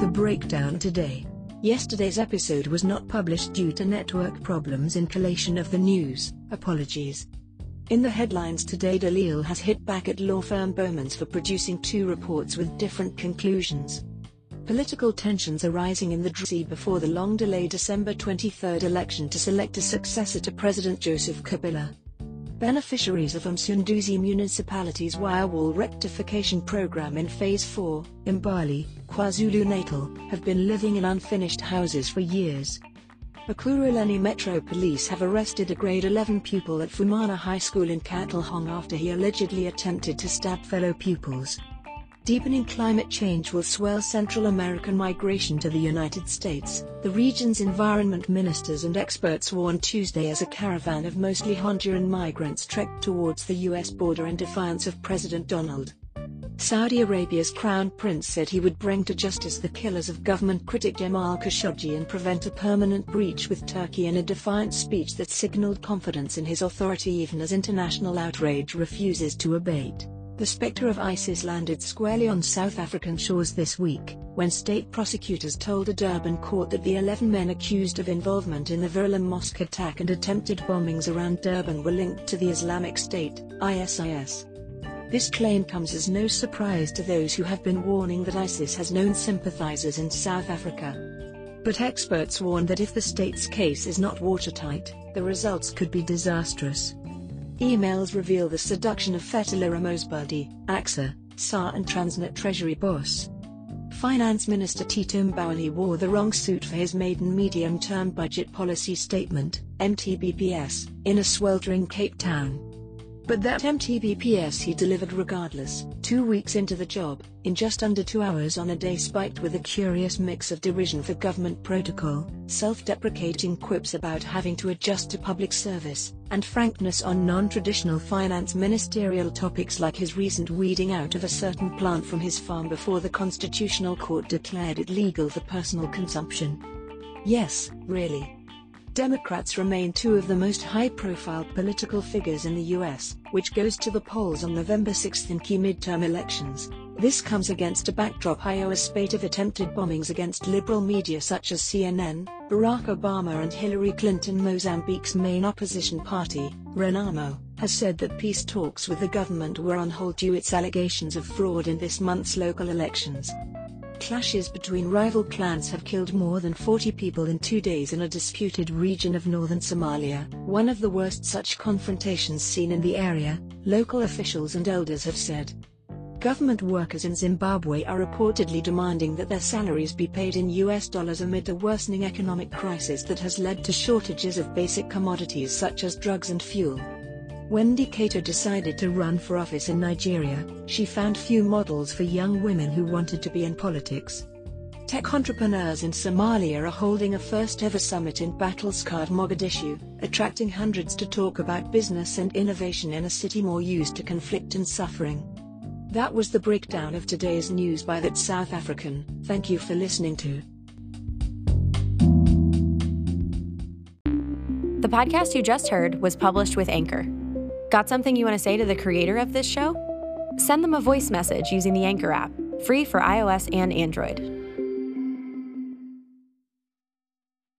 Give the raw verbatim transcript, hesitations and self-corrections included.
The breakdown today. Yesterday's episode was not published due to network problems in collation of the news. Apologies. In the headlines today, Dalil has hit back at law firm Bowmans for producing two reports with different conclusions. Political tensions are rising in the D R C before the long-delayed December twenty-third election to select a successor to President Joseph Kabila. Beneficiaries of Msunduzi Municipality's wirewall rectification program in Phase four, Mbali, KwaZulu-Natal, have been living in unfinished houses for years. Ekurhuleni Metro Police have arrested a grade eleven pupil at Fumana High School in Katlehong after he allegedly attempted to stab fellow pupils. Deepening climate change will swell Central American migration to the United States, the region's environment ministers and experts warned Tuesday as a caravan of mostly Honduran migrants trekked towards the U S border in defiance of President Donald. Saudi Arabia's crown prince said he would bring to justice the killers of government critic Jamal Khashoggi and prevent a permanent breach with Turkey in a defiant speech that signaled confidence in his authority even as international outrage refuses to abate. The spectre of ISIS landed squarely on South African shores this week, when state prosecutors told a Durban court that the eleven men accused of involvement in the Verulam mosque attack and attempted bombings around Durban were linked to the Islamic State, I S I S. This claim comes as no surprise to those who have been warning that ISIS has known sympathizers in South Africa. But experts warn that if the state's case is not watertight, the results could be disastrous. Emails reveal the seduction of Fetela Ramosbudi, A X A, S A and Transnet Treasury boss. Finance Minister Tito Mboweni wore the wrong suit for his maiden medium-term budget policy statement, M T B P S, in a sweltering Cape Town. But that M T B P S he delivered regardless, two weeks into the job, in just under two hours on a day spiked with a curious mix of derision for government protocol, self-deprecating quips about having to adjust to public service, and frankness on non-traditional finance ministerial topics like his recent weeding out of a certain plant from his farm before the Constitutional Court declared it legal for personal consumption. Yes, really. Democrats remain two of the most high-profile political figures in the U S, which goes to the polls on November sixth in key midterm elections. This comes against a backdrop Iowa's spate of attempted bombings against liberal media such as C N N, Barack Obama and Hillary Clinton. Mozambique's main opposition party, Renamo, has said that peace talks with the government were on hold due to its allegations of fraud in this month's local elections. Clashes between rival clans have killed more than forty people in two days in a disputed region of northern Somalia, one of the worst such confrontations seen in the area, local officials and elders have said. Government workers in Zimbabwe are reportedly demanding that their salaries be paid in U S dollars amid a worsening economic crisis that has led to shortages of basic commodities such as drugs and fuel. When Kato decided to run for office in Nigeria, she found few models for young women who wanted to be in politics. Tech entrepreneurs in Somalia are holding a first-ever summit in battle-scarred Mogadishu, attracting hundreds to talk about business and innovation in a city more used to conflict and suffering. That was the breakdown of today's news by That South African. Thank you for listening to. The podcast you just heard was published with Anchor. Got something you want to say to the creator of this show? Send them a voice message using the Anchor app, free for iOS and Android.